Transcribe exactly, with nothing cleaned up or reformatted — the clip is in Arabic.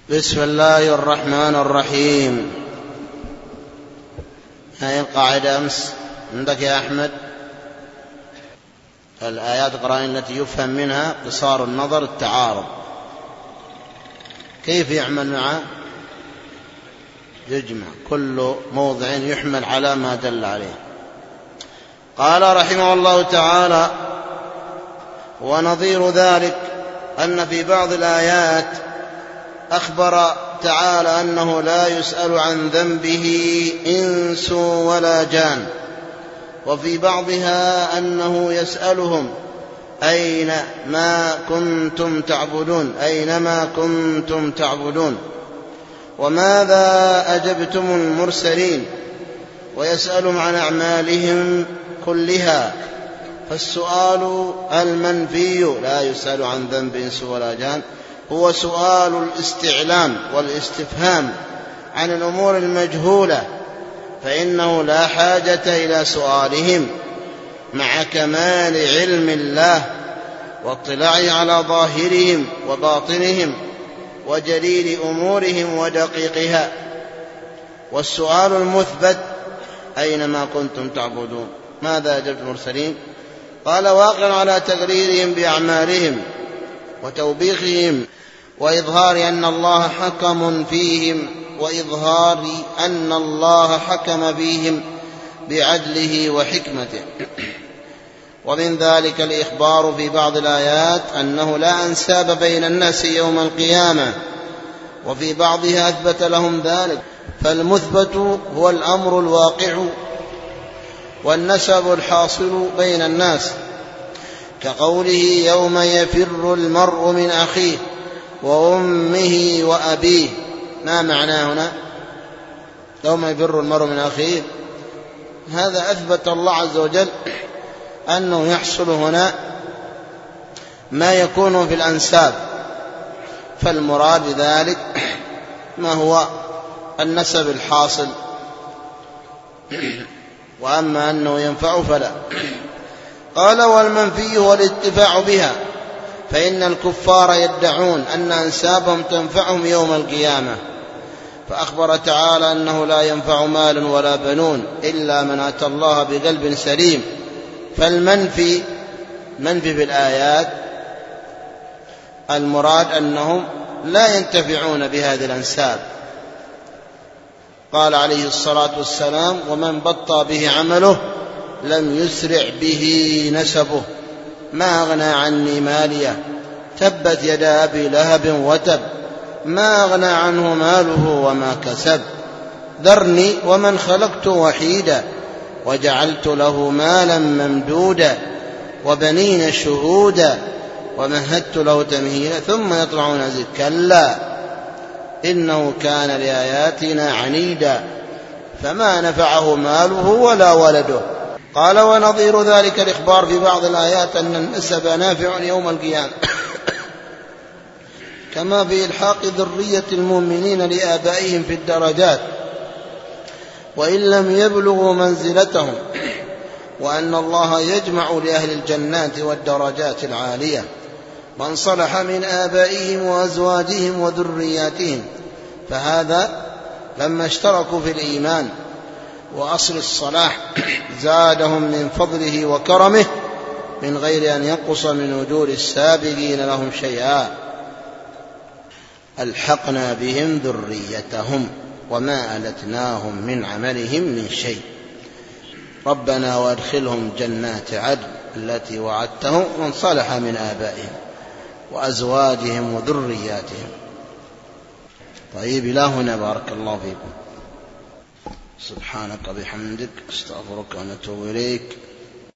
بسم الله الرحمن الرحيم. هذه القاعدة أمس عندك يا أحمد، الآيات القرآنية التي يفهم منها قصار النظر التعارض، كيف يعمل معه؟ يجمع كل موضع يحمل على ما دل عليه. قال رحمه الله تعالى: ونظير ذلك أن في بعض الآيات أخبر تعالى أنه لا يسأل عن ذنبه إنس ولا جان، وفي بعضها أنه يسألهم أين ما كنتم تعبدون أينما كنتم تعبدون وماذا أجبتم المرسلين، ويسألهم عن أعمالهم كلها. فالسؤال المنفي لا يسأل عن ذنب إنس ولا جان هو سؤال الاستعلام والاستفهام عن الأمور المجهولة، فإنه لا حاجة إلى سؤالهم مع كمال علم الله واطلاعه على ظاهرهم وباطنهم وجليل أمورهم ودقيقها. والسؤال المثبت أينما كنتم تعبدون ماذا أجبتم المرسلين، قال: واقع على تقريرهم بأعمالهم وتوبيخهم وإظهار أن الله حكم فيهم وإظهار أن الله حكم فيهم بعدله وحكمته. ومن ذلك الإخبار في بعض الآيات أنه لا أنساب بين الناس يوم القيامة، وفي بعضها أثبت لهم ذلك. فالمثبت هو الأمر الواقع والنسب الحاصل بين الناس، كقوله: يوم يفر المرء من أخيه وأمه وأبيه. ما معناه هنا يوم يفر المرء من أخيه؟ هذا أثبت الله عز وجل أنه يحصل هنا ما يكون في الأنساب، فالمراد بذلك ما هو النسب الحاصل، وأما أنه ينفع فلا. قال: والمنفي هو الاتفاع بها، فإن الكفار يدعون أن أنسابهم تنفعهم يوم القيامة، فأخبر تعالى أنه لا ينفع مال ولا بنون إلا من أتى الله بقلب سليم. فالمنفي منفي بالآيات المراد أنهم لا ينتفعون بهذه الأنساب. قال عليه الصلاة والسلام: ومن بطأ به عمله لم يسرع به نسبه، ما أغنى عني ماليه، تبت يدا أبي لهب وتب، ما أغنى عنه ماله وما كسب، ذرني ومن خلقت وحيدا وجعلت له مالا ممدودا وبنين شهودا ومهدت له تمهيدا ثم يطمع أن أزيد، كلا إنه كان لآياتنا عنيدا فما نفعه ماله ولا ولده. قال: ونظير ذلك الإخبار في بعض الآيات أن النسب نافع يوم القيامة، كما في إلحاق ذرية المؤمنين لآبائهم في الدرجات وإن لم يبلغوا منزلتهم، وأن الله يجمع لأهل الجنات والدرجات العالية من صلح من آبائهم وأزواجهم وذرياتهم. فهذا لما اشتركوا في الإيمان وأصل الصلاح زادهم من فضله وكرمه من غير أن ينقص من أجور السابقين لهم شيئا. ألحقنا بهم ذريتهم وما ألتناهم من عملهم من شيء، ربنا وادخلهم جنات عدن التي وعدتهم من صلح من آبائهم وأزواجهم وذرياتهم. طيب، إلى هنا بارك الله فيكم. سبحانك بحمدك، استغفرك ونتوب إليك.